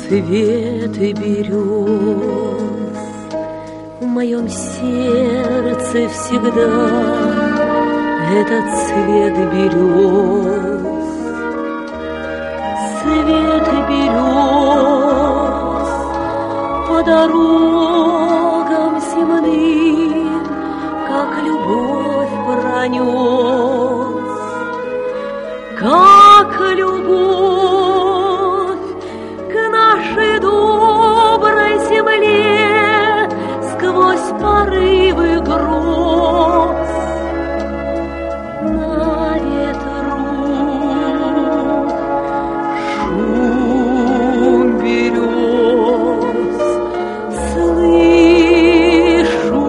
Цветы берез в моем сердце всегда, этот цвет берез, цвет берез по дорогам земным, как любовь пронес, как любовь к нашей доброй земле сквозь порывы гроз. На ветру шум берез, слышу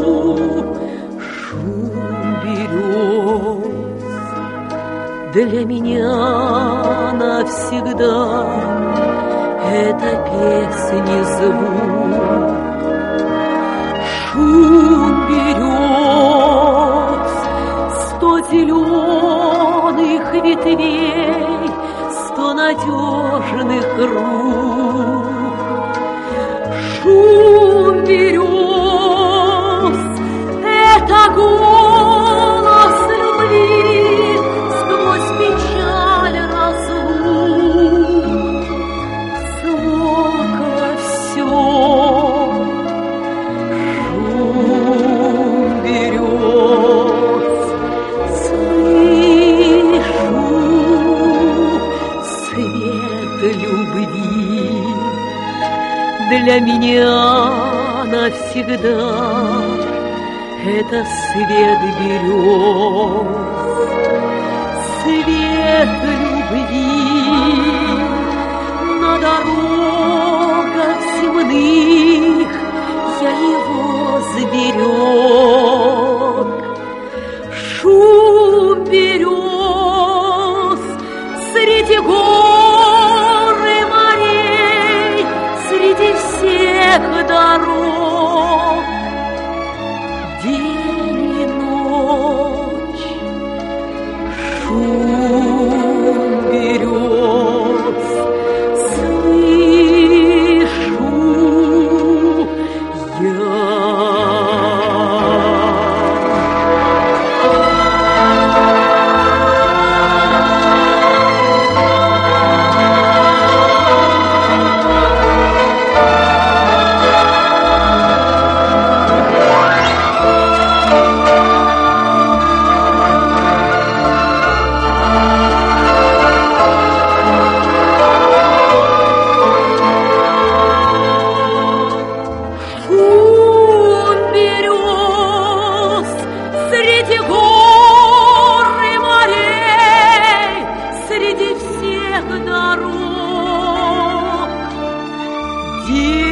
шум берез. Для меня навсегда это песни звук. Шум берез, 100 зеленых ветвей, 100 надежных рук. Шум берез — это голос любви сквозь печаль разлук. Звука все. Шум берез, слышу свет любви. Для меня навсегда это свет берез, свет любви. На дорогах земных я его сберег. Шум берез среди гор и морей, среди всех дорог. День и ночь шум берез, слышу я. Среди гор и морей, среди всех дорог.